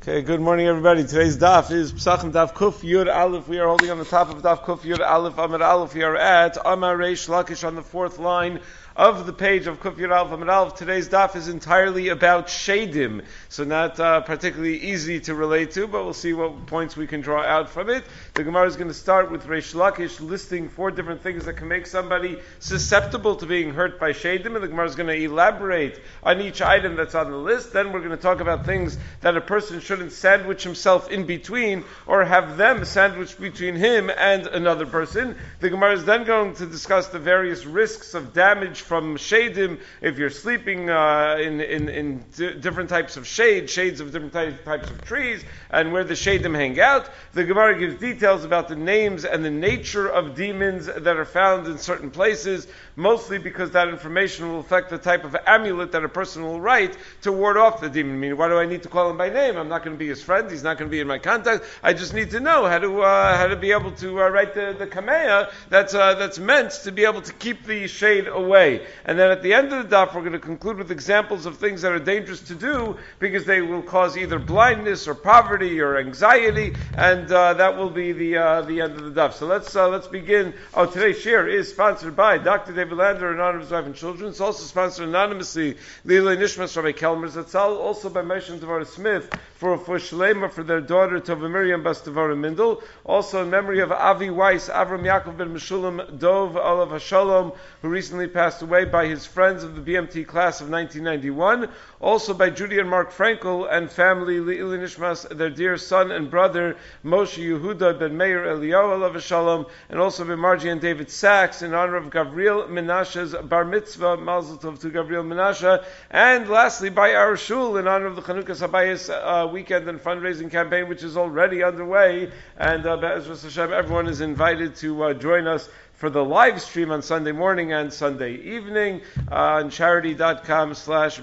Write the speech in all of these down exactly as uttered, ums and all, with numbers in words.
Okay, good morning everybody. Today's daf is Pesachim Daf Kuf Yud Aleph. We are holding on the top of Daf Kuf Yud Aleph Amar Aleph. We are at Amar Reish Lakish on the fourth line of the page of Kuf Yud Aleph Amar Aleph. Today's daf is entirely about Shadim, so not uh, particularly easy to relate to, but we'll see what points we can draw out from it. The Gemara is going to start with Reish Lakish listing four different things that can make somebody susceptible to being hurt by Shadim, and the Gemara is going to elaborate on each item that's on the list. Then we're going to talk about things that a person shouldn't sandwich himself in between, or have them sandwiched between him and another person. The Gemara is then going to discuss the various risks of damage from shadim if you're sleeping uh, in in, in d- different types of shade, shades of different ty- types of trees, and where the shadim hang out. The Gemara gives details about the names and the nature of demons that are found in certain places, mostly because that information will affect the type of amulet that a person will write to ward off the demon. I mean, why do I need to call him by name? I'm not going to be his friend. He's not going to be in my contact. I just need to know how to uh, how to be able to uh, write the, the kameya that's uh, that's meant to be able to keep the shade away. And then at the end of the daf, we're going to conclude with examples of things that are dangerous to do because they will cause either blindness or poverty or anxiety, and uh, that will be the uh, the end of the daf. So let's uh, let's begin. Oh, today's share is sponsored by Doctor David Lander in honor of his wife and children. It's also sponsored anonymously Lila Nishmas Rabbi Kelmer Zatzal, also by Meshach Devorah Smith for for Shlema for their daughter Tova Miriam Bas Devorah Mindel. Also in memory of Avi Weiss, Avram Yaakov ben Meshulam Dov Olav Hashalom, who recently passed away, by his friends of the B M T class of nineteen ninety-one. Also by Judy and Mark Frankel and family Le'ili Nishmas, their dear son and brother Moshe Yehuda ben Meir Eliyahu Olav Hashalom, and also by Margie and David Sachs in honor of Gavriel Menashe's bar mitzvah, Mazel Tov to Gavriel Menashe. And lastly by our shul in honor of the Chanukah Sabayis uh, weekend and fundraising campaign, which is already underway, and uh, Be'ezras Hashem, everyone is invited to uh, join us for the live stream on Sunday morning and Sunday evening uh, on charity.com slash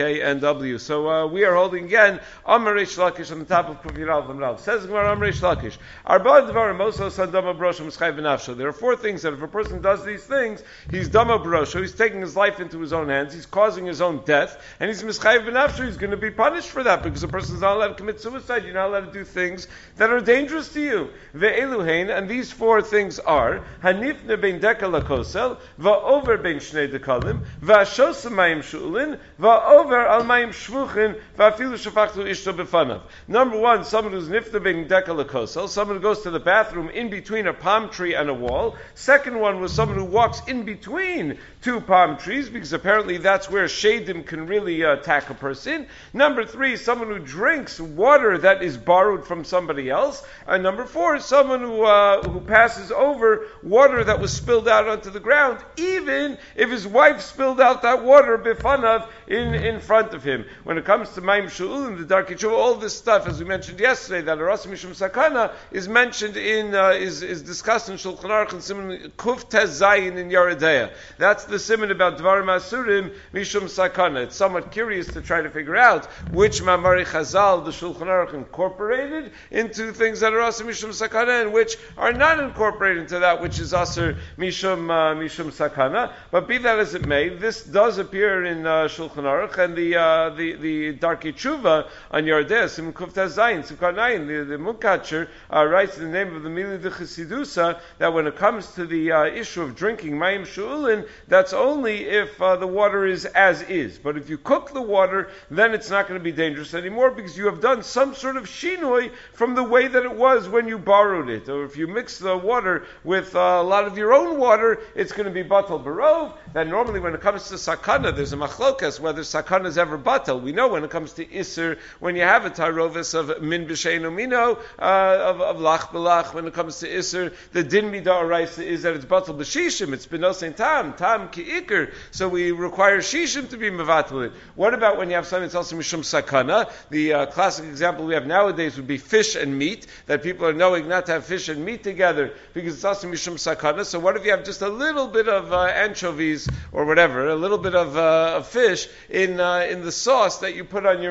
BKNW. So uh, we are holding again Amar Reish Lakish on the top of Kuf Yud Aleph Amar Aleph. Says Gemara Amar Reish Lakish, Arba Devarim Moso San Dama B'Rosho Mischayv B'Nafsho. There are four things that if a person does these things, he's Dama B'Rosho, he's taking his life into his own hands, he's causing his own death, and he's Mischayv B'Nafsho, he's going to be punished for that, because a person's not allowed to commit suicide, you're not allowed to do things that are dangerous to you. Ve'eluhein, and these four things are Hanif ben deka lakosel, va'over ben shnei dekalim, va'shos mayim shulin, va'over al mayim shvuchin, va'afilu shafachtu ishto befanav. Number one, someone who's nifta ben deka lakosel, someone who goes to the bathroom in between a palm tree and a wall. Second one was someone who walks in between two palm trees, because apparently that's where shadim can really uh, attack a person. Number three, someone who drinks water that is borrowed from somebody else. And number four, someone who uh, who passes over water that was spilled out onto the ground, even if his wife spilled out that water bifanav in, in front of him. When it comes to Mayim Shu'ulim, the Darkei Tshuva, all this stuff, as we mentioned yesterday, that Arasa Mishum Sakana is mentioned in, uh, is, is discussed in Shulchan Aruch and Siman Kuf Tez Zayin in Yeridea. That's the Siman about Dvarim Asurim Mishum Sakana. It's somewhat curious to try to figure out which Mamari Chazal the Shulchan Aruch incorporated into things that are Arasa Mishum Sakana and which are not incorporated into that which is Asur Mishum uh, Mishum Sakana. But be that as it may, this does appear in uh, Shulchan Aruch, and the uh, the the Darkei Tshuva on Yardeh Sim Kufta Zayin Simchat Nayin, the the Mukatcher uh, writes in the name of the Mili de Chasidusa that when it comes to the uh, issue of drinking Mayim Shu'ulin, that's only if uh, the water is as is. But if you cook the water, then it's not going to be dangerous anymore, because you have done some sort of shinoi from the way that it was when you borrowed it. Or if you mix the water with uh, a lot of your own water, it's going to be batal barov. Then normally when it comes to sakana, there's a machlokas whether sakana is ever batal. We know when it comes to iser, when you have a tarovis of min b'sheinu mino, uh, of, of lach b'lach, when it comes to iser, the din midah oraisa is that it's batal b'shishim, it's b'nosein tam, tam ki'ikr, so we require shishim to be mevatal it. What about when you have something that's also mishum sakana? The uh, classic example we have nowadays would be fish and meat, that people are knowing not to have fish and meat together, because it's also mishum sakana. So what if you have just a little bit of uh, anchovies or whatever, a little bit of, uh, of fish in uh, in the sauce that you put on your meat?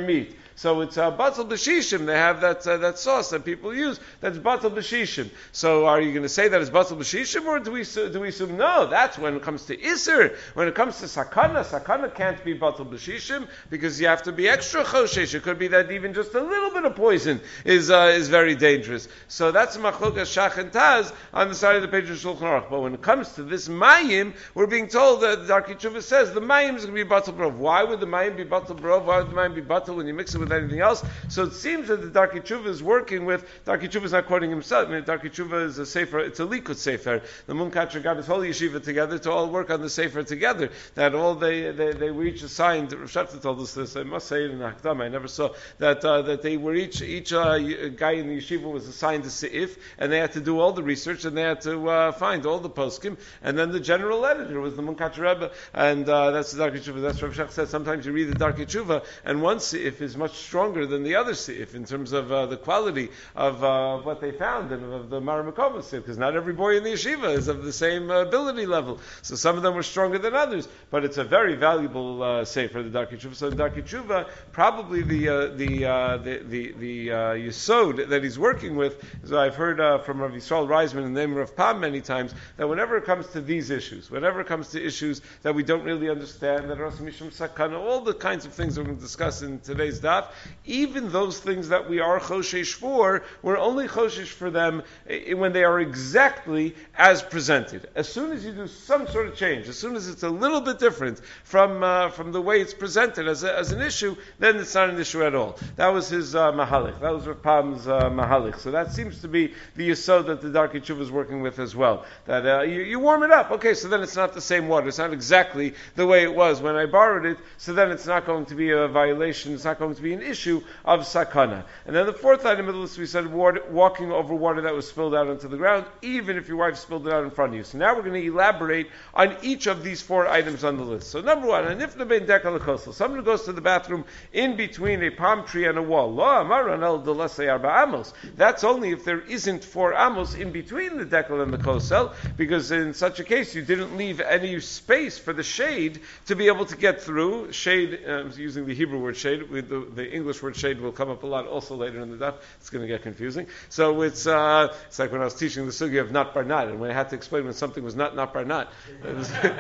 So it's uh, batal b'shishim. They have that uh, that sauce that people use. That's batal b'shishim. So are you going to say that it's batal b'shishim, or do we do we assume no? That's when it comes to iser. When it comes to sakana, sakana can't be batal b'shishim because you have to be extra choshesh. It could be that even just a little bit of poison is uh, is very dangerous. So that's machlokas shach and taz on the side of the page of Shulchan Aruch. But when it comes to this mayim, we're being told that the Darkei Tshuva says the mayim is going to be batal brov. Why would the mayim be batal brov? Why would the mayim be batal when you mix it with anything else? So it seems that the Darkei Tshuva is working with, Darkei Tshuva is not quoting himself. I mean, Darkei Tshuva is a sefer, it's a likud sefer. The Munkatcher got his whole yeshiva together to all work on the sefer together. That all they, they, they were each assigned, Rav Shafta told us this, I must say it in Hakdama, I never saw, that uh, that they were each, each uh, guy in the yeshiva was assigned a seif, and they had to do all the research, and they had to uh, find all the poskim, and then the general editor was the Munkatcher Rebbe, and uh, that's the Darkei Tshuva. That's what Rav Shach said. Sometimes you read the Darkei Tshuva, and one seif is much stronger than the other seif in terms of uh, the quality of uh, what they found and of the Maramikova seif, because not every boy in the yeshiva is of the same uh, ability level. So some of them were stronger than others, but it's a very valuable uh, sefer, the Darkei Tshuva. So the Darkei Tshuva, probably the uh, the, uh, the the the uh, yesod that he's working with. So I've heard uh, from Rav Yisrael Reisman in the name of Rav Pam many times that whenever it comes to these issues, whenever it comes to issues that we don't really understand, that are also mishum sakana, all the kinds of things we're going to discuss in today's daf, even those things that we are choshesh for, we're only choshesh for them when they are exactly as presented. As soon as you do some sort of change, as soon as it's a little bit different from uh, from the way it's presented as a, as an issue, then it's not an issue at all. That was his uh, mahalik. That was Rav Pam's uh, mahalik. So that seems to be the yesod that the Darkei Tshuva is working with as well. That uh, you, you warm it up, okay, so then it's not the same water. It's not exactly the way it was when I borrowed it, so then it's not going to be a violation, it's not going to be an issue of sakana. And then the fourth item of the list, we said water, walking over water that was spilled out onto the ground, even if your wife spilled it out in front of you. So now we're going to elaborate on each of these four items on the list. So number one, anifna ben dekal kosel. Someone who goes to the bathroom in between a palm tree and a wall. Lo amaran el delasei arba amos. That's only if there isn't four amos in between the decal and the kosel, because in such a case you didn't leave any space for the shade to be able to get through. Shade, I'm using the Hebrew word shade, with the, the English word shade will come up a lot also later in the daf. It's going to get confusing. So it's uh, it's like when I was teaching the sugi of not bar not, and when I had to explain when something was not not bar not, it,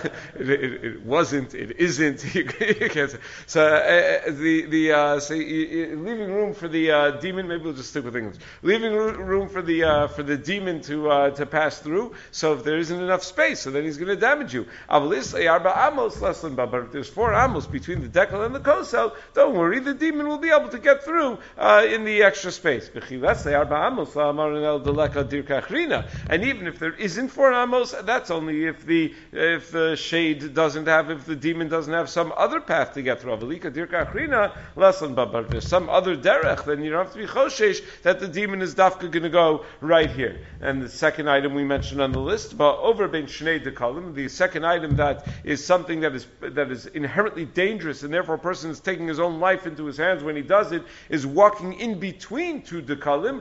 it, it wasn't, it isn't. You can't say. So uh, the the uh, so you, you, leaving room for the uh, demon. Maybe we'll just stick with English. Leaving room for the uh, for the demon to uh, to pass through. So if there isn't enough space, so then he's going to damage you. But if there's four amos between the decal and the kosel, don't worry, the demon will be able to get through uh, in the extra space. And even if there isn't four amos, that's only if the if the shade doesn't have, if the demon doesn't have some other path to get through. If there's some other derech, then you don't have to be choshesh that the demon is dafka going to go right here. And the second item we mentioned on the list, but over ben shnei dekalim, the second item that is something that is that is inherently dangerous, and therefore a person is taking his own life into his hands when he does it, is walking in between two dekalim.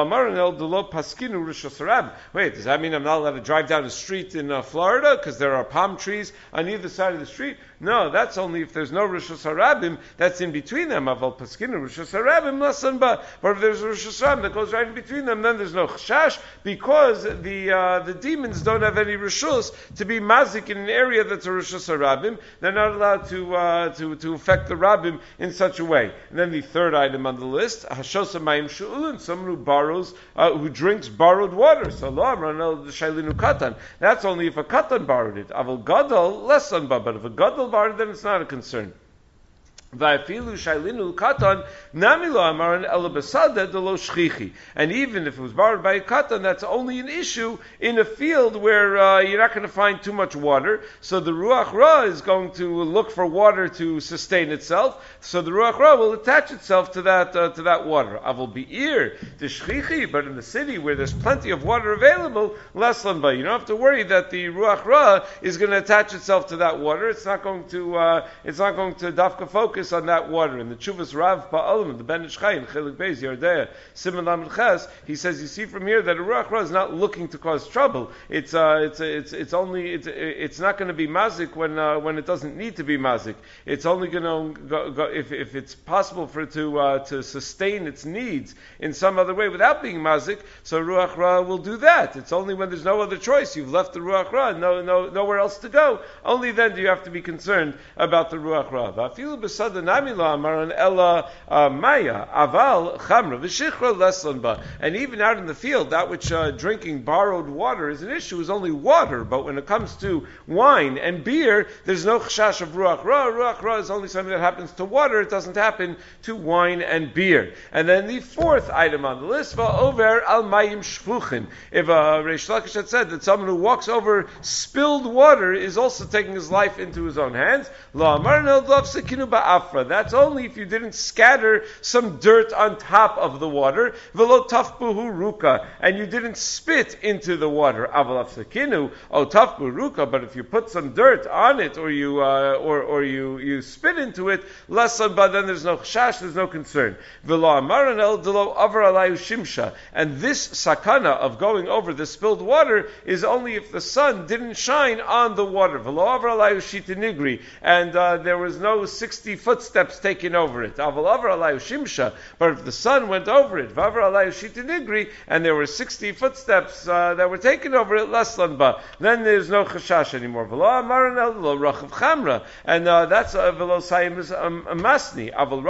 Wait, does that mean I'm not allowed to drive down a street in uh, Florida because there are palm trees on either side of the street? No, that's only if there's no Rishus Harabim that's in between them. Aval Paskinu Rishus Harabim lasan ba. But if there's a Rishus Harabim that goes right in between them, then there's no chashash, because the uh, the demons don't have any Rishus to be mazik in an area that's a Rishus Harabim. They're not allowed to uh, to to affect the Rabbim in such a way. And then the third item on the list, Hashosa Mayim Shu'ulin, someone who borrows, uh, who drinks borrowed water. So Lo Amranel Shailinu Katan. That's only if a Katan borrowed it. Aval Gadol lasan ba. But if a Gadol borrowed, then it's not a concern. And even if it was borrowed by a katan, that's only an issue in a field where uh, you're not going to find too much water. So the ruach ra is going to look for water to sustain itself. So the ruach ra will attach itself to that uh, to that water. Avol bi'ir the shchichi, but in the city where there's plenty of water available, leslan ba. You don't have to worry that the ruach ra is going to attach itself to that water. It's not going to uh, it's not going to dafka focus focus on that water. In the Chuvas Rav Ba'alim, the Ben Ish Chai, in Chelik Beis, Yardea, Siman Lamed Ches, he says, you see from here that a Ruach Ra is not looking to cause trouble. It's, uh, it's, it's, it's only, it's, it's not going to be mazik when, uh, when it doesn't need to be mazik. It's only going to go, go if, if it's possible for it to, uh, to sustain its needs in some other way without being mazik, so Ruach Ra will do that. It's only when there's no other choice. You've left the Ruach Ra, no, no, nowhere else to go. Only then do you have to be concerned about the Ruach Ra. V'afilu b'sada nami lo amaran ella maya aval chamra v'shichra leslan ba. And even out in the field, that which uh, drinking borrowed water is an issue is only water. But when it comes to wine and beer, there's no chashash of Ruach Ra. Ruach Ra is only something that happens to water. It doesn't happen to wine and beer. And then the fourth item on the list, over al mayim shfuchin. If uh, Reish Lakish had said that someone who walks over spilled water is also taking his life into his own hands, that's only if you didn't scatter some dirt on top of the water, and you didn't spit into the water. But if you put some dirt on it, or you uh, or or you, you spit into it, then there's no chash, there's no concern. And this sakana of going over the spilled water is only if the sun didn't shine on the water. And uh, there was no sixty footsteps taken over it. But if the sun went over it, and there were sixty footsteps uh, that were taken over it, then there's no chashash anymore. And uh, that's masni.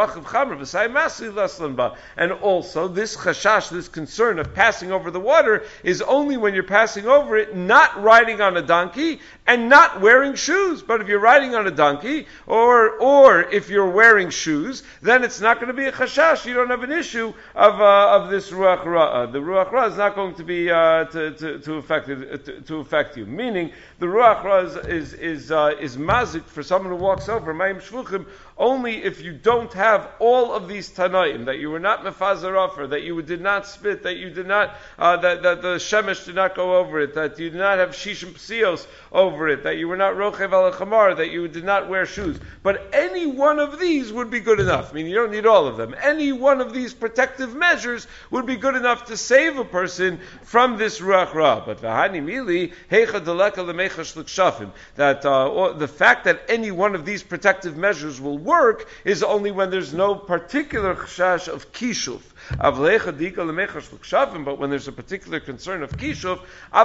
And also, this chashash, this concern of passing over the water, is only when you're passing over it, not riding on a donkey and not wearing shoes. But if you're riding on a donkey, or or if you're wearing shoes, then it's not going to be a chashash. You don't have an issue of uh, of this ruach ra. The ruach ra is not going to be uh, to, to to affect it, to, to affect you. Meaning, the ruach ra is is is, uh, is mazik for someone who walks over mayim shvuchim only if you don't have all of these tanaim, that you were not mefazer offer, that you did not spit, that you did not uh, that that the shemesh did not go over it, that you did not have shishim psios over it, that you were not rochev al chamar, that you did not wear shoes. But any one of these would be good enough. I mean, you don't need all of them. Any one of these protective measures would be good enough to save a person from this ruach ra. But v'hani mili heicha deleka lemecha shlukszafim, that uh, the fact that any one of these protective measures will work is only when there's no particular chashash of kishuf. But when there's a particular concern of kishuf,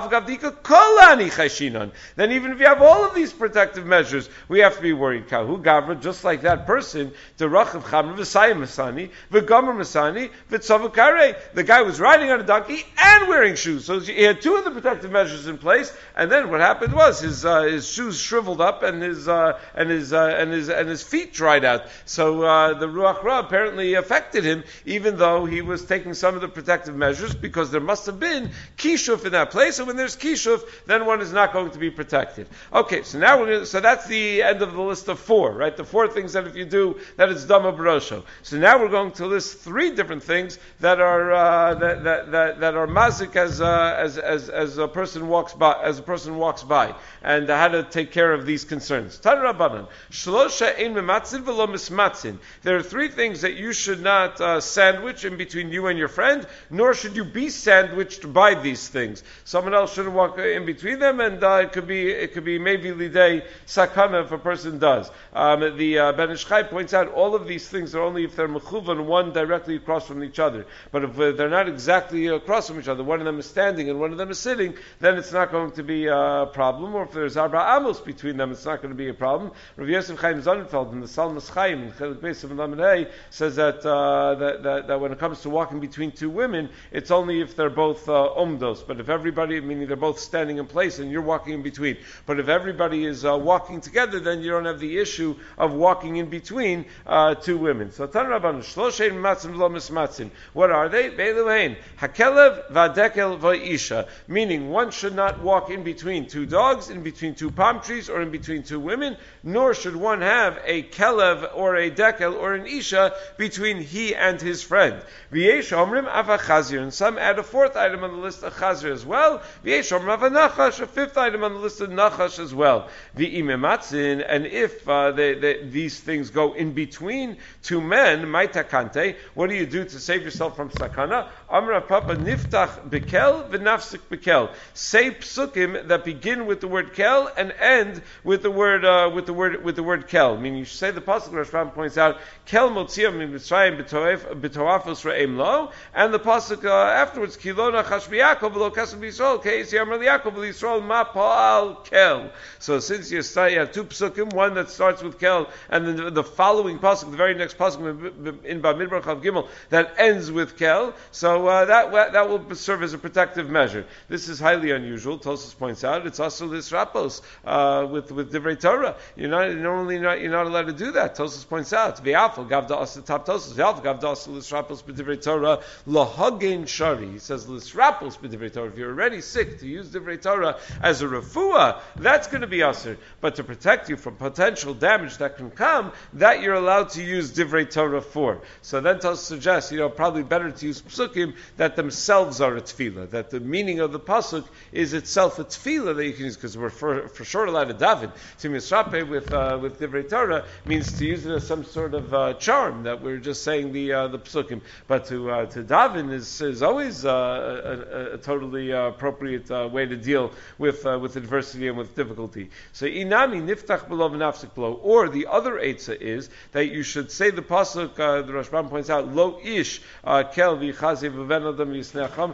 then even if you have all of these protective measures, we have to be worried. Kahu gavra, just like that person, the rachav chamra v'sayim masani, v'gomer masani, v'tzavukare. The guy was riding on a donkey and wearing shoes, so he had two of the protective measures in place. And then what happened was his uh, his shoes shriveled up and his uh, and his uh, and his and his feet dried out. So uh, the ruach ra apparently affected him, even though he was taking some of the protective measures, because there must have been kishuf in that place, and when there's kishuf, then one is not going to be protected. Okay, so now we're going to, so that's the end of the list of four, right? The four things that if you do, that it's dama barosho. So now we're going to list three different things that are uh, that, that that that are mazik as uh, as as as a person walks by, as a person walks by, and how to take care of these concerns. Tan Rabbanan, shlosha ein mematzin v'lo mismatzin. There are three things that you should not uh, sandwich in between you and your friend, nor should you be sandwiched by these things. Someone else shouldn't walk in between them, and uh, it could be it could be maybe lidei sakana if a person does. Um, the uh, Ben Ish Chai points out all of these things are only if they're mechuvan, one directly across from each other. But if uh, they're not exactly across from each other, one of them is standing and one of them is sitting, then it's not going to be a problem. Or if there's arba amos between them, it's not going to be a problem. Rav Yosef Chaim Sonnenfeld in the Salmas Chaim in Chelik Beis of Lamed says that, uh, that, that that when it comes to walking between two women, it's only if they're both uh, omdos. But if everybody, meaning they're both standing in place and you're walking in between. But if everybody is uh, walking together, then you don't have the issue of walking in between uh, two women. So Tan Rabban, Shloshein Matzim Lo Mismatzin. What are they? Beiluhein Hakelev Vadekel Va'isha. Meaning one should not walk in between two dogs, in between two palm trees, or in between two women, nor should one have a kelev or a dekel or an isha between he and his friend. V'yesh omrim ava chazir, and some add a fourth item on the list of chazir as well. V'yesh omrim ava nachash, a fifth item on the list of nachash as well. V'imematzin, and if uh, they, they, these things go in between two men, maitakante, what do you do to save yourself from sakana? Amra papa niftach bekel v'nafsik bekel. Say psukim that begin with the word kel and end with the word uh, with the word with the word kel. Meaning you say the pasuk. Rashbam points out kel motziyah min Mitzrayim b'toafos re'em lo, and the pasuk uh, afterwards kilona chash b'Yaakov v'lo kasem b'Yisrael keis yamar liYaakov v'Yisrael ma pa'al kel. So since you start, you have two psukim, one that starts with kel, and then the, the following pasuk, the very next pasuk in Bamidbar Chav Gimel, that ends with kel. So uh, that that will serve as a protective measure. This is highly unusual. Tosfos points out it's also lisrapos uh, with with divrei Torah. You're not normally not, you're not allowed to do that. Tosfos points out v'yafal gavda asa top Tosfos v'yafal gavda asa lisrapos b'divrei Torah lahagen shari. He says lisrapos b'divrei Torah. If you're already sick, to use divrei Torah as a refuah, that's going to be asur. But to protect you from potential damage that can come, that you're allowed to use divrei Torah for. So then Tosfos suggests, you know, probably better to use psukim that themselves are a tefillah, that the meaning of the pasuk is itself a tefillah that you can use, because we're for, for sure allowed to daven. To misrape with uh, with divrei Torah means to use it as some sort of uh, charm, that we're just saying the uh, the psukim. But to uh, to daven is is always uh, a, a, a totally uh, appropriate uh, way to deal with uh, with adversity and with difficulty. So inami niftach below v'nafsik below. Or the other eitzah is that you should say the pasuk. Uh, the Rashbam points out lo ish kel v'chazi v'ven adam yisnecham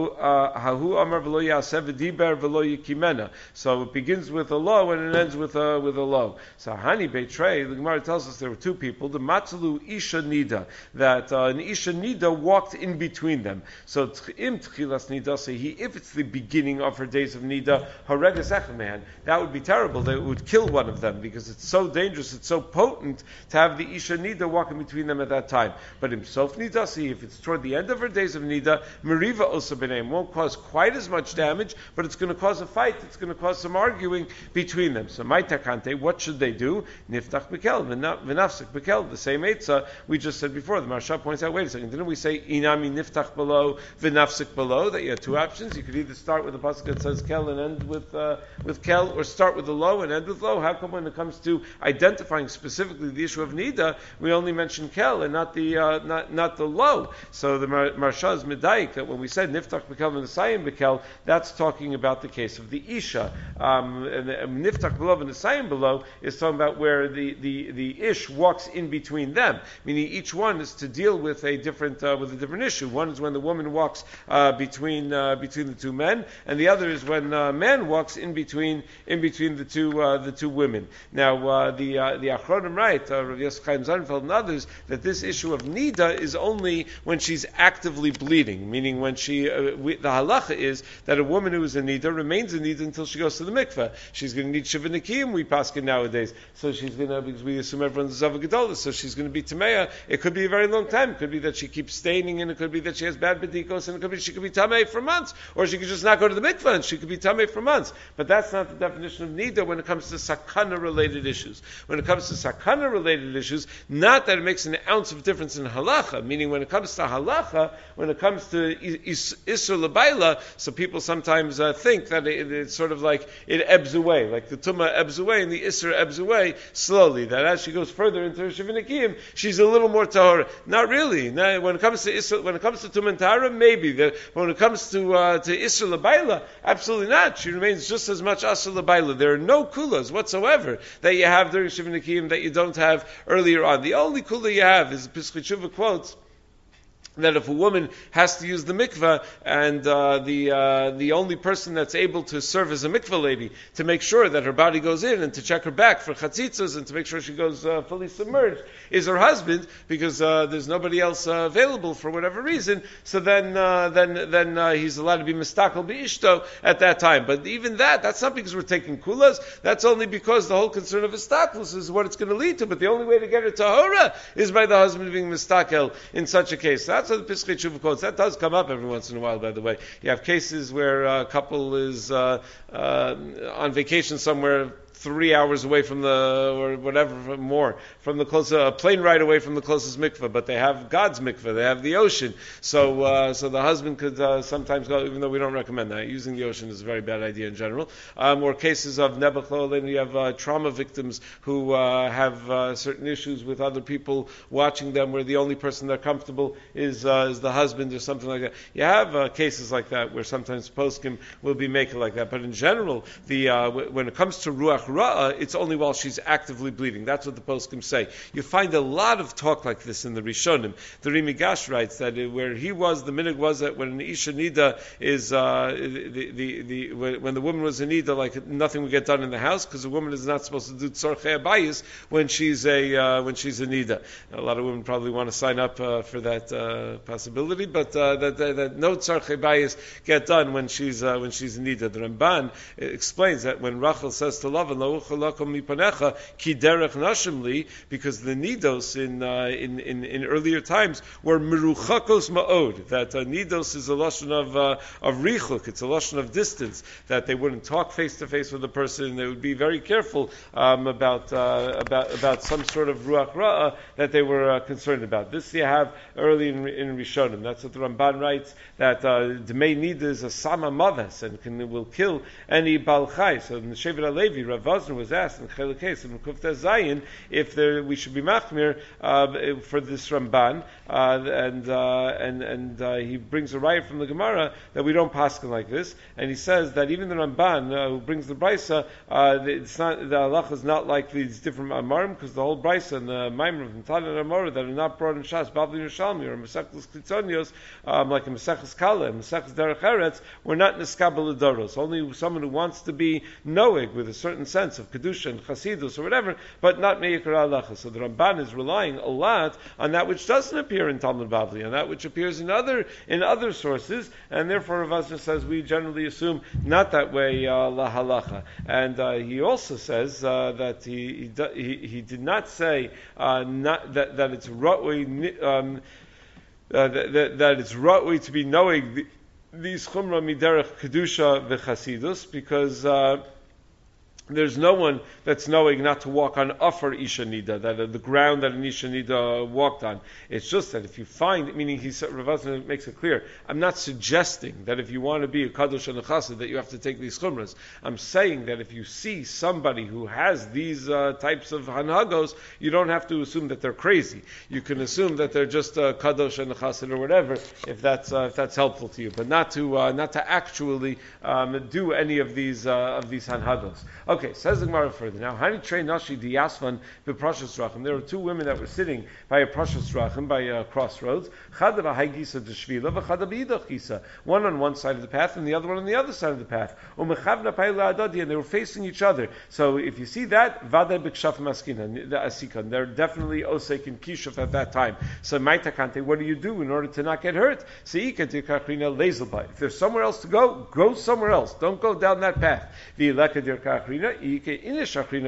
hahu amar v'lo yaseh v'diber v'lo yikimena. So it begins with a low and it ends with a with a low. So hani beitrei, the Gemara tells us there were two people. The matzalu isha nida, that uh, an isha nida walked in between them. So im tchilas nida, so he, if it's the beginning of her days of nida, haregas echaman, that would be terrible. That it would kill one of them, because it's so dangerous, it's so potent to have the isha nida walking between them at that time. But himself nida, see, if it's toward the end of her days of nida, meriva osa b'neim, won't cause quite as much damage, but it's going to cause a fight. It's going to cause some arguing between them. So my takante, what should they do? Niftach bekel, v'nafsik bekel, the same eitzah we just said before. The Maharsha points out, wait a second, didn't we say inami niftach below, v'nafsik below, that you had two options? You could either start with a pasuk that says kel and end with uh, with kel, or start with the low and end with low. How come when it comes to identifying specifically the issue of nida, we only mention kel and not the uh, not not the low? So the Maharsha is medayik that when we said niftach bekel v'nesayim bekel, that's talking about the case of the isha. Um, and niftach below and nesayim below is talking about where the, the, the ish walks in between them, meaning each one is to deal with a different uh, with a different issue. One is when the woman walks uh, between uh, between the two men, and the other is when uh, man walks in between in between the two uh, the two women. Now uh, the uh, the Achronim write, uh, Rav Yosef Chaim Sonnenfeld and others, that this issue of nida is only when she's actively bleeding, meaning when she uh, we, the halacha is that a woman who is in nida remains in nida until she goes to the mikveh. She's going to need shiva nikiyim, we paskin nowadays. So she's going to, because we assume everyone's zava gedolah, so she's going to be tamei. It could be a very long time. It could be that she keeps staining, and it could be that she has bad bedikos, and it could be she could be tamei for months, or she could just not go to the mikveh, and she could be tamei for months. But that's not the definition of nida when it comes to sakana-related issues. When it comes to sakana-related issues, not that it makes an ounce of difference in halacha, meaning when it comes to halacha, when it comes to isur l'bayla, so people sometimes uh, think that it, it's sort of like it ebbs away, like the tumah ebbs away and the isur ebbs away slowly, that as she goes further into her shiva nikiyim, she's a little more tahora. Not really. Now, when it comes to isur, when it comes to tumah and tahara, maybe. The, when it comes to uh, to isur l'bayla, absolutely not. She remains just as much asur l'bayla. There are no kulas whatsoever that you have during shiva nikiyim that you don't have earlier on. The only kula you have is Pischei Teshuva quotes that if a woman has to use the mikveh, and uh, the uh, the only person that's able to serve as a mikveh lady to make sure that her body goes in and to check her back for chatzitzas and to make sure she goes uh, fully submerged is her husband, because uh, there's nobody else uh, available for whatever reason. So then uh, then then uh, he's allowed to be mistakel beishto at that time. But even that, that's not because we're taking kulas. That's only because the whole concern of istaklus is what it's going to lead to. But the only way to get her tahora is by the husband being mistakel in such a case. That's what the Pischei Teshuva quotes. That does come up every once in a while, by the way. You have cases where a couple is uh, uh, on vacation somewhere three hours away from the, or whatever, more, from the closest, a plane ride away from the closest mikveh, but they have God's mikveh, they have the ocean. So, uh, so the husband could uh, sometimes go, even though we don't recommend that. Using the ocean is a very bad idea in general. Um, or cases of nebuchadnezzar, then you have uh, trauma victims who uh, have uh, certain issues with other people watching them, where the only person they're comfortable is uh, is the husband or something like that. You have uh, cases like that where sometimes poskim will be making like that. But in general, the uh, w- when it comes to ruach ra'ah, it's only while she's actively bleeding. That's what the poskim say. You find a lot of talk like this in the Rishonim. The Rimi Gash writes that it, where he was, the minig was that when an isha nida is uh, the, the the when the woman was a nida, like nothing would get done in the house because a woman is not supposed to do tzorchei abayis when she's a uh, when she's a nida. A lot of women probably want to sign up uh, for that uh, possibility, but uh, that, that, that no tzorchei abayis get done when she's uh, when she's a nida. The Ramban explains that when Rachel says to Lavan, "Lo ucha lakom mipanecha ki derech nashim li," because the nidos in uh, in, in in earlier times were meruchakos ma'od. That uh, nidos is a lashon of uh, of richuk. It's a lashon of distance. That they wouldn't talk face to face with the person. They would be very careful um, about uh, about about some sort of ruach ra'ah that they were uh, concerned about. This you have early in, in Rishonim. That's what the Ramban writes. That dmei nida is a sama maves and can will kill any balchai. So in the Shevet HaLevi, Rav Vosner was asked in Chelekes and Kufta Zayin if there, we should be machmir uh, for this Ramban, uh, and uh, and and uh, he brings a riot from the Gemara that we don't paskin like this, and he says that even the Ramban uh, who brings the brisa, uh, it's not the halacha is not like these different amarim, because the whole brisa and the maimer of Tana and Amora that are not brought in Shas, Bavli Yerushalmi or Masechus Klitzonios, um, like a Masechus Kala and Masechus Derech Eretz, we're not neskabel adoros. Only someone who wants to be noeg with a certain sense of kedusha and chasidus or whatever, but not meikar halacha. So the Ramban is relying a lot on that which doesn't appear in Talmud Bavli, and that which appears in other in other sources, and therefore Rav Asher says we generally assume not that way uh, la halacha. And uh, he also says uh, that he, he he he did not say uh, not that that it's ra'ui um, uh, that, that, that it's ra'ui to be knowing the, these chumra miderech kedusha v'chasidus, because uh, there's no one that's knowing not to walk on Afar Isha Nida, that uh, the ground that an Isha Nida walked on. It's just that if you find, meaning he Rav Asher makes it clear, I'm not suggesting that if you want to be a Kadosh and a Chassid that you have to take these chumras. I'm saying that if you see somebody who has these uh, types of hanhagos, you don't have to assume that they're crazy. You can assume that they're just a Kadosh and a Chassid or whatever, if that's uh, if that's helpful to you, but not to uh, not to actually um, do any of these uh, of these hanhagos. Okay, says the Gemara further. Now, Hani Trei Nashi Di Yasvan B'Prashas Rachim. There were two women that were sitting by a Prashas Rachim, by a crossroads. Chada B'Hai Gisa D'Shvila, V'Chada B'Idach Gisa. One on one side of the path, and the other one on the other side of the path. Umechavna Pa'ila Adadi, and they were facing each other. So, if you see that, Vada B'Kshaf Maskina, the Asikan, they're definitely Osek and Kishuf at that time. So, Maitakante, what do you do in order to not get hurt? Seika Dirkachrina Lezelbai. If there's somewhere else to go, go somewhere else. Don't go down that path. V'Ileka Dirkachrina. And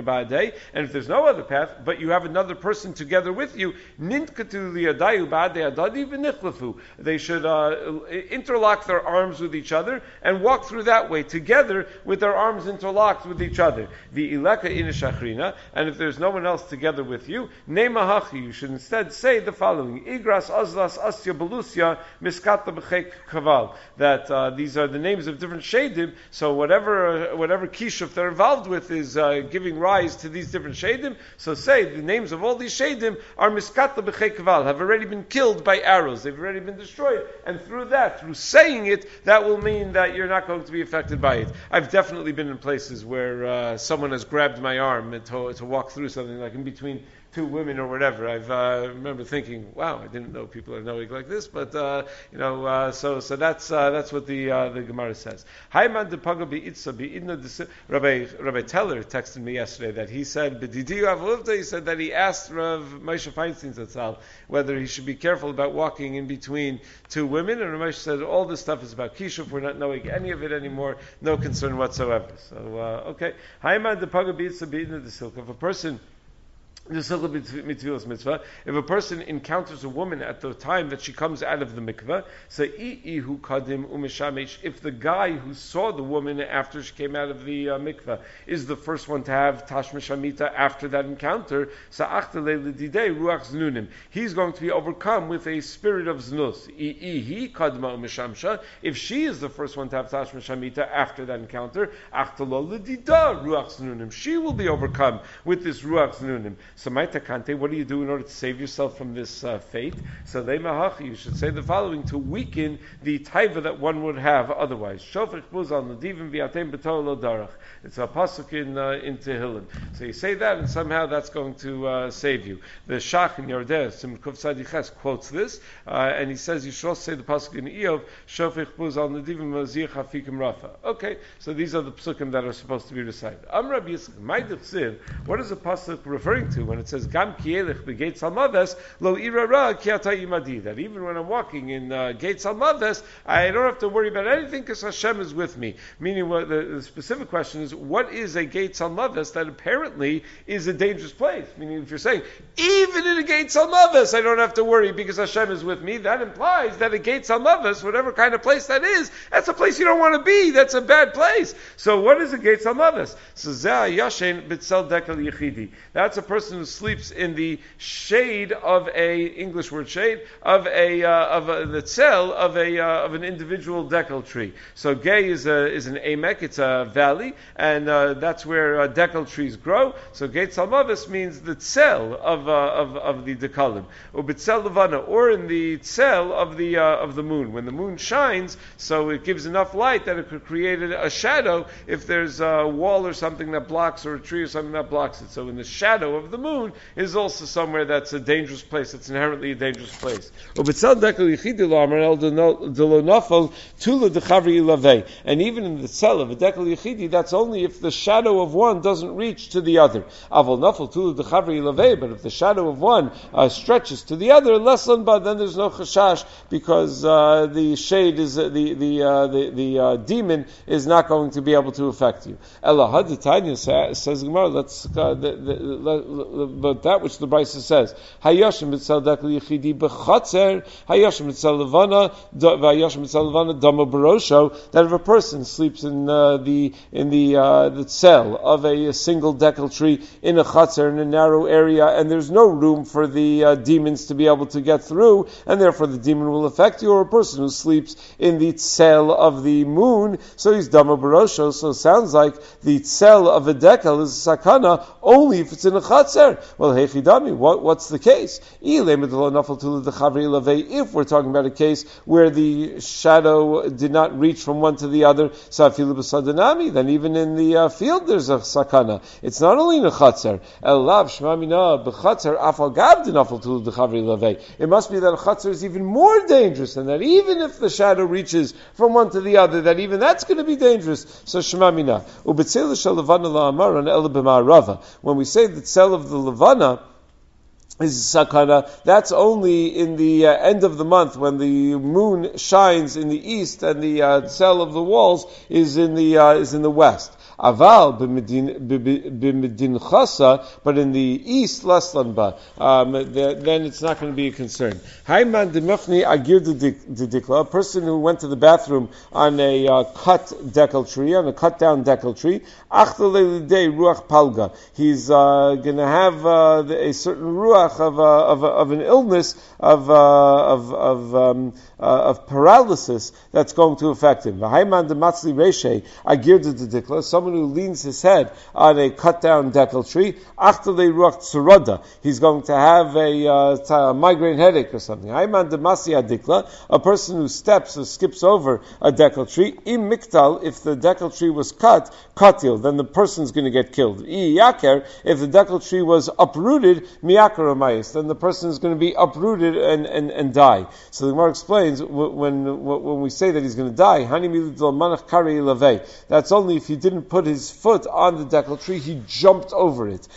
if there's no other path, but you have another person together with you, they should uh, interlock their arms with each other and walk through that way together with their arms interlocked with each other. And if there's no one else together with you, you should instead say the following: Igras Azlas Asya Belusya Miskata B'chek Kaval. That uh, these are the names of different shadim. So whatever uh, whatever kishuf they're involved with is uh, giving rise to these different shadim. So say the names of all these shadim are miskatla b'chei kaval, have already been killed by arrows. They've already been destroyed. And through that, through saying it, that will mean that you're not going to be affected by it. I've definitely been in places where uh, someone has grabbed my arm to, to walk through something, like in between two women or whatever. I've uh, remember thinking, wow, I didn't know people are knowing like this, but uh, you know, uh, so so that's uh, that's what the uh, the Gemara says. Hayman de paga beitza beidna. Rabbi Rabbi Teller texted me yesterday that he said, "B'didiyu avuluvta." He said that he asked Rav Moshe Feinstein Zatzal whether he should be careful about walking in between two women, and Rav Moshe said all this stuff is about kishuf. We're not knowing any of it anymore. No concern whatsoever. So uh, okay, Hayman de paga beitza beidna de silk. If a person If a person encounters a woman at the time that she comes out of the mikveh, so if the guy who saw the woman after she came out of the uh, mikveh is the first one to have tashma shamita after that encounter, he's going to be overcome with a spirit of znus. If she is the first one to have tashma shamita after that encounter, she will be overcome with this ruach znunim. So, Maitakante, what do you do in order to save yourself from this uh, fate? So, you should say the following to weaken the taiva that one would have otherwise. It's a pasuk in, uh, in Tehillim. So, you say that, and somehow that's going to uh, save you. The Shach in Yordeh, Simkuf Sadiches, quotes this, uh, and he says you should also say the pasuk in Eov, Shofech Buz al Nadivim Mazir Chafikim Rafa. Okay, so these are the pasukim that are supposed to be recited. Amr Yisrael, my Siv, what is the pasuk referring to when it says Gam Kielech beGates Almaves Lo Irara Kiata Imadi? That even when I'm walking in uh, Gates Almaves, I don't have to worry about anything because Hashem is with me. Meaning, what the, the specific question is, what is a Gates Almaves that apparently is a dangerous place? Meaning, if you're saying even in a Gates Almaves, I don't have to worry because Hashem is with me, that implies that a Gates Almaves, whatever kind of place that is, that's a place you don't want to be. That's a bad place. So, what is a Gates Almaves? So, Zeh Yashen B'Tzel Dekel Yechidi. That's a person who sleeps in the shade of a English word shade of a uh, of a, the tzel of a uh, of an individual dekel tree. So gay is a is an amek, it's a valley, and uh, that's where uh, dekel trees grow. So gay tzalmavis means the tzel of uh, of of the dekalim, or b'tzel levana, or in the tzel of the uh, of the moon. When the moon shines, so it gives enough light that it could create a shadow if there's a wall or something that blocks, or a tree or something that blocks it. So in the shadow of the moon is also somewhere that's a dangerous place. It's inherently a dangerous place. And even in the cell of a dekel yichidi, that's only if the shadow of one doesn't reach to the other. But if the shadow of one uh, stretches to the other, but then there's no chashash because uh, the shade is uh, the the uh, the, the uh, demon is not going to be able to affect you. Ella Haditanya says Gemara. Let's uh, the, the, the, but that which the Brisa says, Hayashim b'tzel dekel yichidi b'chatzer, Hayashim b'tzel levana, Hayashim b'tzel levana dama barosho. That if a person sleeps in uh, the in the uh, the cell of a, a single dekel tree in a chatzer in a narrow area, and there's no room for the uh, demons to be able to get through, and therefore the demon will affect you. Or a person who sleeps in the cell of the moon, so he's dama barosho. So it sounds like the cell of a dekel is sakana only if it's in a chatzer. Well, hechidami, what, what's the case? If we're talking about a case where the shadow did not reach from one to the other, then even in the uh, field there's a sakana. It's not only in a chatzer. It must be that a chatzer is even more dangerous, and that even if the shadow reaches from one to the other, that even that's going to be dangerous. So Shema Mina. When we say the cell of the Levana is sakana, that's only in the uh, end of the month when the moon shines in the east and the uh, cell of the walls is in the uh, is in the west. Aval b'medin chasa, but in the east, laslanba. Um, then it's not going to be a concern. Hayman demefni agir dedikla, a person who went to the bathroom on a uh, cut dekel tree, on a cut down dekel tree. Achtalelidei ruach palga. He's uh, going to have uh, a certain ruach of uh, of, of an illness of uh, of of, um, uh, of paralysis that's going to affect him. Hayman dematzli reshe agir dedikla. Someone who leans his head on a cut down dekel tree, achtalei ruach tsurada. He's going to have a, uh, a migraine headache or something. Hayman demasi adikla, a person who steps or skips over a dekel tree. Im miktal, if the dekel tree was cut, katil, then the person's going to get killed. I yaker, if the dekel tree was uprooted, miyakar amayis, then the person is going to be uprooted and, and, and die. So the Gemara explains when when we say that he's going to die, hani milidol manach kari lavei. That's only if you didn't put put his foot on the decal tree, he jumped over it.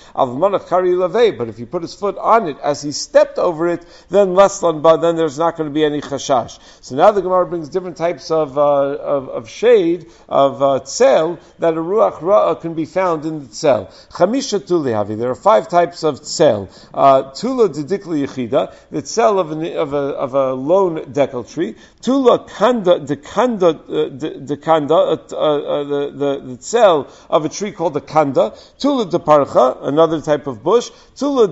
But if he put his foot on it as he stepped over it, then laslan ba, then there's not going to be any chashash. So now the Gemara brings different types of uh, of, of shade, of uh, tzel, that a ruach ra'ah can be found in the tzel. Chamisha tuli havi. There are five types of tzel. Uh, tula dedikli yechida, the tzel of, an, of, a, of a lone decal tree. Tula kanda, the kanda, the kanda, uh, uh, the, the, the tzel of a tree called the kanda. Tula de parcha, another type of bush. Tula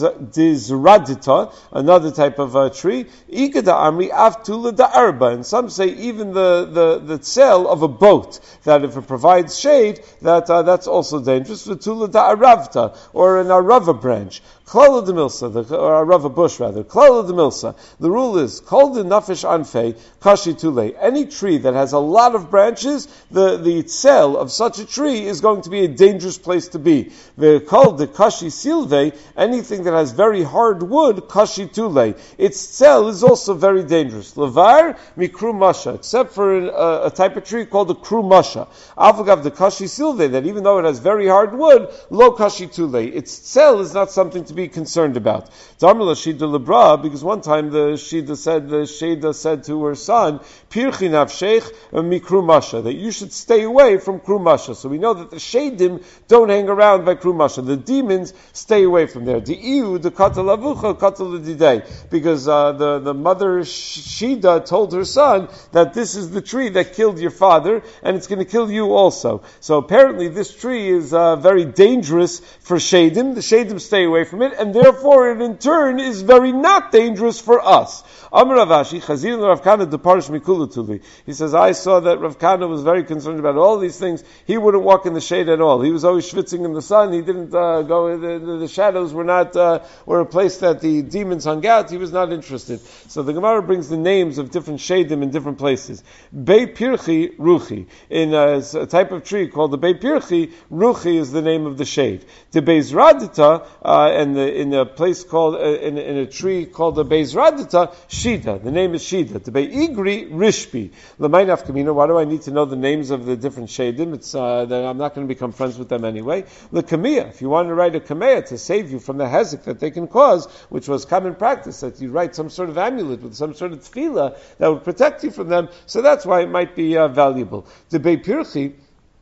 dizradita, another type of uh, tree. Ika da amri af tula da arba. And some say even the, the, the tzel of a boat, that if it provides shade, that uh, that's also dangerous. Tula da aravta, or an arava branch. Klala de milsa, the, or arava bush rather. Klala de milsa. The rule is, kol de nafesh anfei, kashi tule. Any tree that has a lot of branches, the, the tzel of such a tree is going to be a dangerous place to be. The kol de kashi silve, anything that has very hard wood, kashi tule. Its tzel is also very dangerous. Levar mikru masha, except for a, a type of tree called the kru masha. Avagav the kashi silve, that even though it has very hard wood, lo kashi tule. Its tzel is not something to be concerned about. Darmala Shida Lebra, because one time the Shida said, the Shida said to her son, Pirchi nafshech mikru masha, that you should stay away from kru masha. So we know that the Shadim don't hang around by kru masha. The demons stay away from there. The iu, the katalavucha, katalididei, because uh, the, the mother Shida told her son that this is the tree that killed your father, and it's going to kill you also. So apparently this tree is uh, very dangerous for Shadim. The Shadim stay away from it, and therefore it in turn is very not dangerous for us. Amar Ravashi, Chazir Rav Kana deparish mikula tuli. He says, I saw that Rav Kana was very concerned about all these things. He wouldn't walk in the shade at all. He was always schwitzing in the sun. He didn't uh, go, the, the, the shadows were not, uh, were a place that the demons hung out. He was not interested. So the Gemara brings the names of different shadim in different places. Bei Pirchi, Ruchi. In a, a type of tree called the Bei Pirchi, Ruchi is the name of the shade. The Beis Radita, uh, and the, in a place called, uh, in, in a tree called the Beis Radita, Shida. The name is Shida. The Bei Igri, Rishbi. L'may nafkamina. Why do I need to know the names of the different shadim? It's, uh, that I'm not going to become friends with them anyway. L'kamiyah. If you want to write a kamiyah to save you from the hezek that they can cause, which was common practice, that you write some sort of amulet with some sort of tefillah that would protect you from them, so that's why it might be uh, valuable. The Bei Pirchi,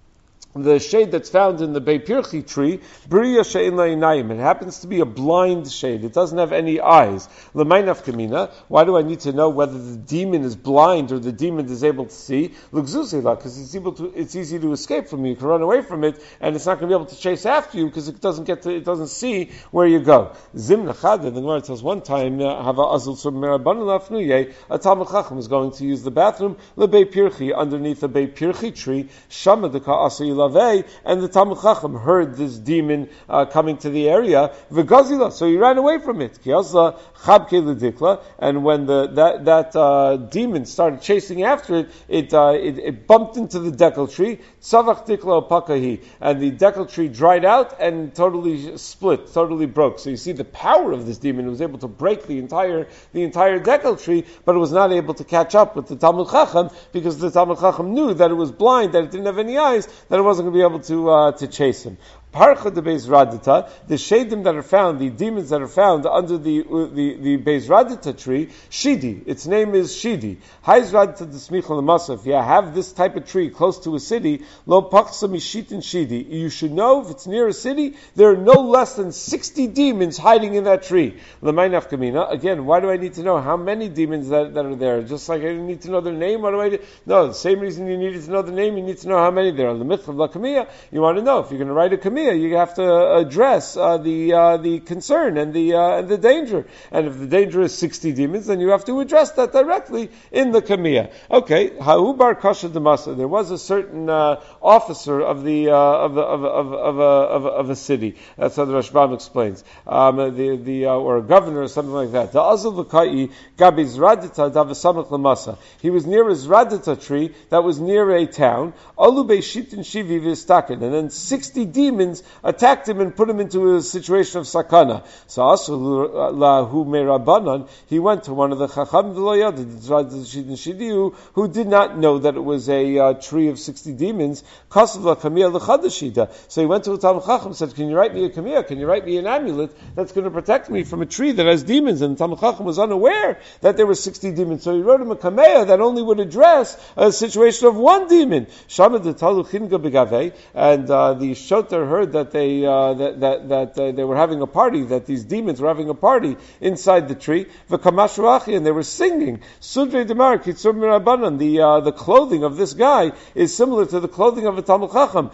the shade that's found in the Bei Pirchi tree, Bria she'en la'inayim. It happens to be a blind shade. It doesn't have any eyes. L'may nafkamina. Why do I need to know whether the demon is blind or the demon is able to see? L'gzuzela, because it's able to, it's easy to escape from you. You can run away from it, and it's not going to be able to chase after you because it doesn't get to, it doesn't see where you go. Zim nachad. The Gemara tells one time, Hava azul sum merabban lafnuye. A Talmid Chacham was going to use the bathroom leBei Pirchi underneath the Bei Pirchi tree. Shama de ka'asei. And the Talmid Chacham heard this demon uh, coming to the area, v'gazila, so he ran away from it. And when the that that uh, demon started chasing after it, it, uh, it it bumped into the decal tree. Tzavach dikla pakahi, and the decal tree dried out and totally split, totally broke. So you see the power of this demon. It was able to break the entire the entire decal tree, but it was not able to catch up with the Talmid Chacham because the Talmid Chacham knew that it was blind, that it didn't have any eyes, that it wasn't going to be able to uh, to chase him. Parcha de Beis Radita, the shadim that are found, the demons that are found under the uh, the, the Beis Radita tree, Shidi. Its name is Shidi. Haiz Radita d'smicha l'masa. If you have this type of tree close to a city, lo paksa mishitin Shidi. You should know if it's near a city, there are no less than sixty demons hiding in that tree. L'may nafkamina. Again, why do I need to know how many demons that, that are there? Just like I didn't need to know their name. Why do I? No, the same reason you needed to know the name, you need to know how many there are. The myth of la kamiyah. You want to know if you're going to write a kamiyah, you have to address uh, the uh, the concern and the uh, and the danger. And if the danger is sixty demons, then you have to address that directly in the kamiyah. Okay, Ha'u bar kasha demasa. There was a certain uh, officer of the uh, of the of of of a of, of a city. That's how the Rashbam explains. Um, the the uh, or a governor or something like that. The azul v'kai gabiz radita davasamach lamasa. He was near his radita tree that was near a town. Alu beishitin shivi v'staken, and then sixty demons demons attacked him and put him into a situation of sakana. So also lahu merabanan, he went to one of the chacham who did not know that it was a uh, tree of sixty demons. So he went to a Talmid Chacham and said, "Can you write me a kamiyah? Can you write me an amulet that's going to protect me from a tree that has demons?" And the Talmid Chacham was unaware that there were sixty demons, so he wrote him a kamiyah that only would address a situation of one demon. And uh, the shoter heard that they uh, that that, that uh, they were having a party, that these demons were having a party inside the tree. And they were singing. The uh, the clothing of this guy is similar to the clothing of a Talmid Chacham.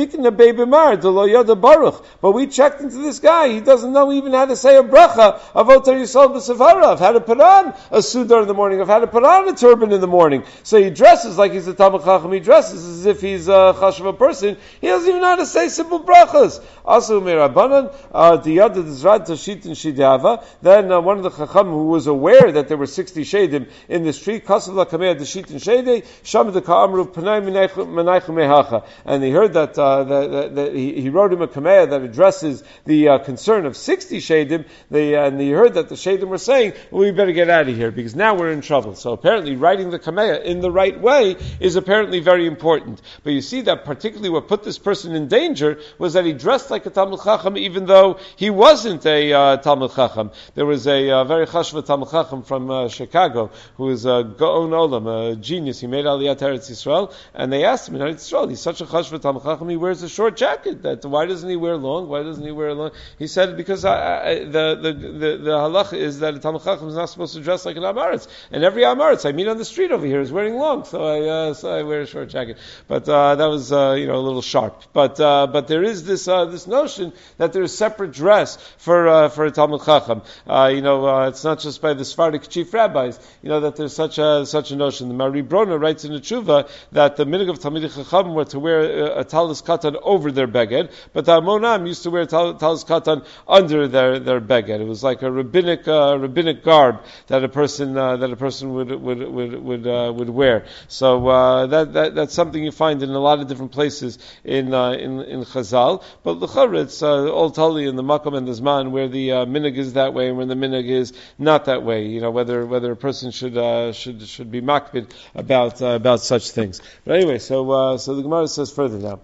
But we checked into this guy. He doesn't know even how to say a bracha of Otar Yisrael b'Sefara, of how to put on a sudar in the morning, of how to put on a turban in the morning. So he dresses like he's a Talmid Chacham. He dresses as if he's a chashuva person. He doesn't even know how to say simple brachas. Also, Merabanan, the Yad Dizrad Tashit and Shidava. Then uh, one of the Chacham who was aware that there were sixty shadim in this tree, Kasav La Kameh Dashit and Shedei, Sham the Ka'amru Panay Menaychum Mehacha. And he heard that, uh, that, that, that he, he wrote him a Kameh that addresses the uh, concern of sixty shadim. They, uh, and he heard that the shadim were saying, well, we better get out of here because now we're in trouble. So apparently, writing the Kameh in the right way is apparently very important. But you see that particularly what put this person in danger was that he dressed like a Talmid Chacham, even though he wasn't a uh, Talmid Chacham. There was a uh, very chashva Talmid Chacham from uh, Chicago who was a Gaon Olam, a genius. He made Aliyat Eretz Yisrael, and they asked him in Eretz Yisrael, he's such a chashva Talmid Chacham, he wears a short jacket. That why doesn't he wear long? Why doesn't he wear long? He said because I, I, the the the the halacha is that a Talmid Chacham is not supposed to dress like an Amaretz, and every Amaretz I meet on the street over here is wearing long, so I uh, so I wear a short jacket. But uh, that was uh, you know a little sharp. But uh, but there is this uh, this notion that there is separate dress for uh, for a Talmid Chacham. Uh, you know, uh, it's not just by the Sephardic chief rabbis. You know that there's such a such a notion. The Mari Brona writes in the Tshuva that the minhag of Talmidei Chacham were to wear a, a talis katan over their beged, but the Amonam used to wear tal, talis katan under their their beged. It was like a rabbinic uh, rabbinic garb that a person uh, that a person would would would would, uh, would wear. So uh, that, that that's something you find in a lot of different places in uh, in in Chazal. But l'chara it's uh, all totally in the Makom and the Zman where the uh, minhag is that way and when the minhag is not that way. You know whether whether a person should uh, should should be makpid about uh, about such things. But anyway, so uh, so the Gemara says further now.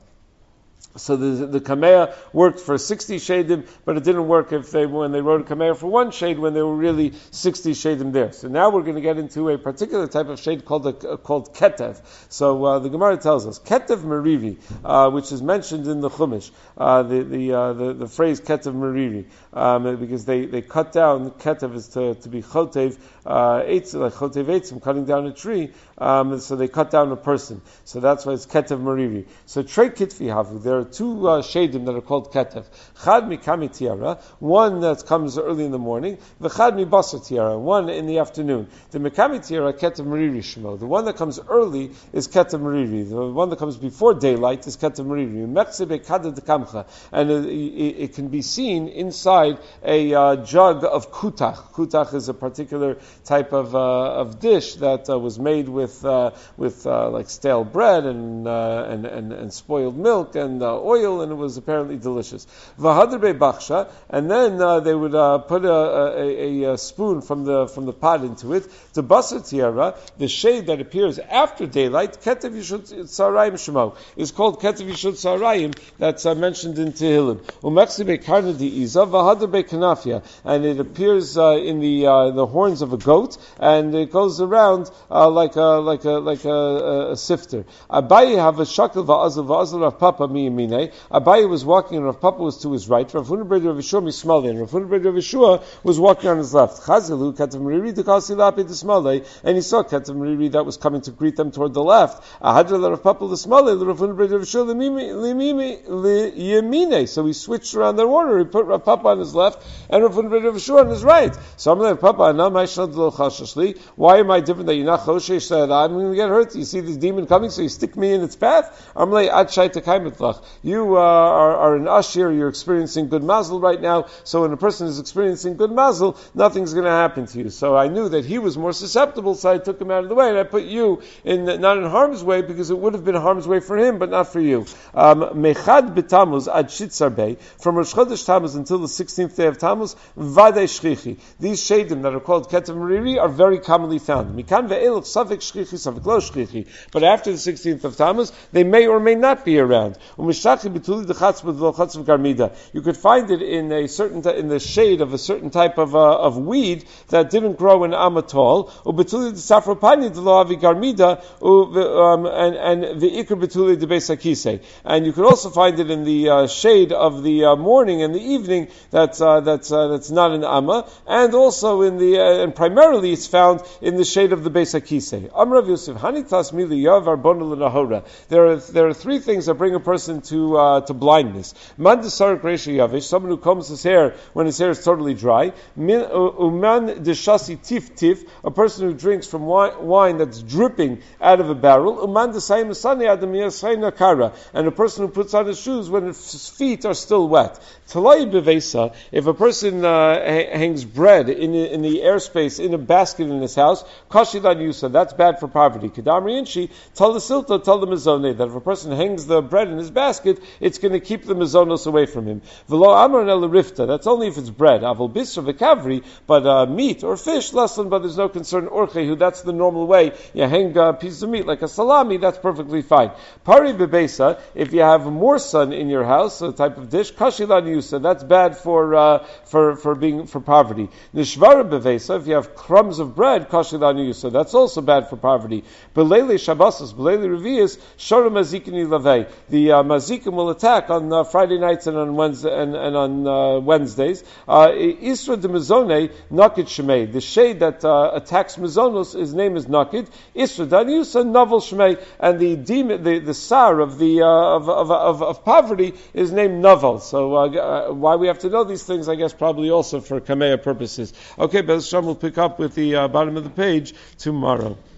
So the the kameah worked for sixty shadim, but it didn't work if they when they wrote a kameah for one shade when there were really sixty shadim there. So now we're going to get into a particular type of shade called a, uh, called ketev. So uh, the Gemara tells us ketev meriri, uh, which is mentioned in the Chumash, uh, the the, uh, the the phrase ketev meriri, um, because they, they cut down ketev is to, to be chotev uh, eitz like chotev eitzim, cutting down a tree. Um, so they cut down a person. So that's why it's ketev meriri. So trei kitfi havu. There are two uh, shadim that are called ketev. Chad mikami tiara, one that comes early in the morning. V'chad mi basar tiara, one in the afternoon. The mikami tiara ketev meriri shmo. The one that comes early is ketev meriri. The one that comes before daylight is ketev meriri. Mechse bekada dekamcha, and it, it, it can be seen inside a uh, jug of kutach. Kutach is a particular type of uh, of dish that uh, was made with with uh, with uh, like stale bread and, uh, and and and spoiled milk and uh, oil, and it was apparently delicious. V'hadar be'bachsha, and then uh, they would uh, put a, a, a spoon from the from the pot into it. To basar tiara, the shade that appears after daylight, ketev yishut tzarayim shemo, is called ketev yishut tzarayim. That's uh, mentioned in Tehillim. Umechsi be'karna di'iza v'hadar be'kanafia, and it appears uh, in the uh, the horns of a goat, and it goes around uh, like a like a like a, a, a sifter. Abaye have a shakal va'azal va'azal Rav Papa miyamine. Abaye was walking and Rav Papa was to his right. Rav Huna ben Rav Yeshua mismalei, and Rav Huna ben Rav Yeshua was walking on his left. Chazilu ketev meriri dekasi lape desmalei, and he saw ketev meriri that was coming to greet them toward the left. Ahadra Rav Papa desmalei, Rav Huna ben Rav Yeshua liyamine. So he switched around their order. He put Rav Papa on his left and Rav Huna ben Rav Yeshua on his right. So I'm like, Papa, why am I different that you're not choshesh? I'm going to get hurt. You see this demon coming, so you stick me in its path. I'm like, Ad Shai Tekaimet Lach. lach. You uh, are, are an ashir, you're experiencing good mazel right now, so when a person is experiencing good mazel, nothing's going to happen to you. So I knew that he was more susceptible, so I took him out of the way, and I put you in, not in harm's way, because it would have been harm's way for him, but not for you. Mechad b'Tammuz ad Shitzar Bey, from Rosh Chodesh Tammuz until the sixteenth day of Tammuz, Vadei Shchichi. These shadim that are called Ketev Meriri are very commonly found. Mikan ve'elach Savik Shchichi, Savik lo Shchichi. But after the sixteenth of Tammuz, they may or may not be around. You could find it in a certain t- in the shade of a certain type of uh, of weed that didn't grow in Am at all. Um, and and the ikr betuli de besakise. And you could also find it in the uh, shade of the uh, morning and the evening. That's uh, that's uh, that's not an amma, and also in the uh, and primarily it's found in the shade of the besakise. Amrav Yosef Hanitas mili yavar bonul nahora. There are there are three things that bring a person to uh, to blindness. Man desarik reisha yavish, someone who combs his hair when his hair is totally dry. Min uman deshasi tif tif, a person who drinks from wine, wine that's dripping out of a barrel. Uman desayim asani adam yasayna kara, and a person who puts on his shoes when his feet are still wet. Talai bevesa, if a person uh, hangs bread in in the airspace in a basket in his house, kashilan yusa, that's bad for poverty. Kedamri inshi tal the silta tal the mizone, that if a person hangs the bread in his basket, it's going to keep the mizonos away from him. V'lo amar el rifta, that's only if it's bread. Aval bisra v'kavri, but uh, meat or fish, lesson, but there's no concern. Orchehu, that's the normal way. You hang a piece of meat like a salami, that's perfectly fine. Pari bebesa, if you have more sun in your house, a type of dish, kashilan yusa, that's bad for uh, for for being for poverty. Nishvara bevesa, if you have crumbs of bread, kashilan yusa, that's also bad for poverty. Belele shabbos, belele revius, shara mazikini lavei. The uh, mazikim will attack on uh, Friday nights and on Wednesday and, and on uh, Wednesdays. Isra de mizone nakid shemei. The shade that uh, attacks mizonos, his name is nakid. Isra daniusa novel shemei, and the demon, the the sar of the uh, of, of, of of poverty is named novel. So uh, uh, why we have to know these things, I guess, probably also for kameya purposes. Okay, Bez Hashem will pick up with the uh, bottom of the page tomorrow.